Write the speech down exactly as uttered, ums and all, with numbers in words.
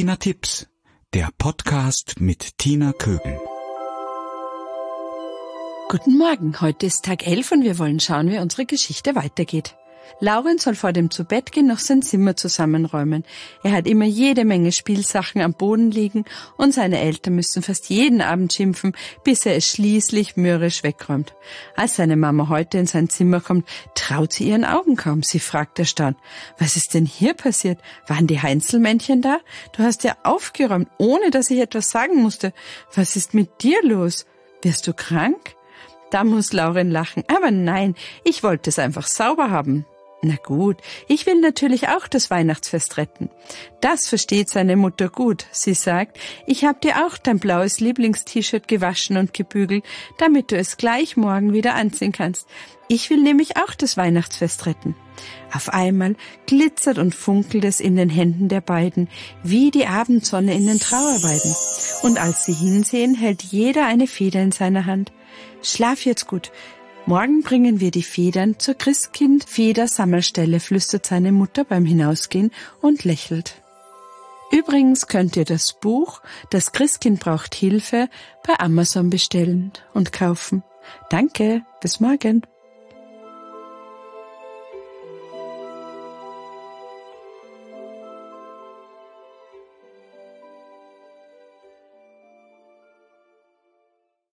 Tina Tipps, der Podcast mit Tina Kögel. Guten Morgen, heute ist Tag elf und wir wollen schauen, wie unsere Geschichte weitergeht. Lauren soll vor dem Zubettgehen noch sein Zimmer zusammenräumen. Er hat immer jede Menge Spielsachen am Boden liegen und seine Eltern müssen fast jeden Abend schimpfen, bis er es schließlich mürrisch wegräumt. Als seine Mama heute in sein Zimmer kommt, traut sie ihren Augen kaum. Sie fragt erstaunt: Was ist denn hier passiert? Waren die Heinzelmännchen da? Du hast ja aufgeräumt, ohne dass ich etwas sagen musste. Was ist mit dir los? Wirst du krank? Da muss Lauren lachen. Aber nein, ich wollte es einfach sauber haben. Na gut, ich will natürlich auch das Weihnachtsfest retten. Das versteht seine Mutter gut. Sie sagt, ich habe dir auch dein blaues Lieblingst-T-Shirt gewaschen und gebügelt, damit du es gleich morgen wieder anziehen kannst. Ich will nämlich auch das Weihnachtsfest retten. Auf einmal glitzert und funkelt es in den Händen der beiden, wie die Abendsonne in den Trauerweiden. Und als sie hinsehen, hält jeder eine Feder in seiner Hand. Schlaf jetzt gut. Morgen bringen wir die Federn zur Christkind-Federsammelstelle, flüstert seine Mutter beim Hinausgehen und lächelt. Übrigens könnt ihr das Buch »Das Christkind braucht Hilfe« bei Amazon bestellen und kaufen. Danke, bis morgen.